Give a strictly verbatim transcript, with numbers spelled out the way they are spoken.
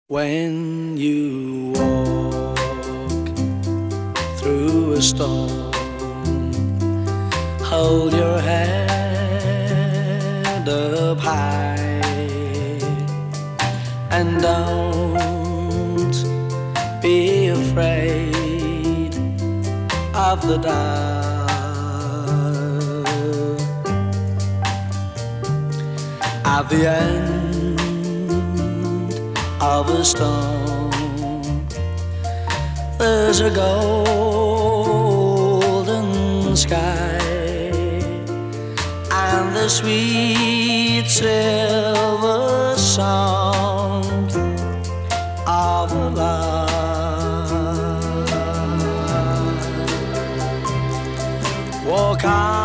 When you walk through a storm, hold your head up high and don't be afraid of the dark. At the end of a storm, there's a golden sky and the sweet silver sound of love. Walk on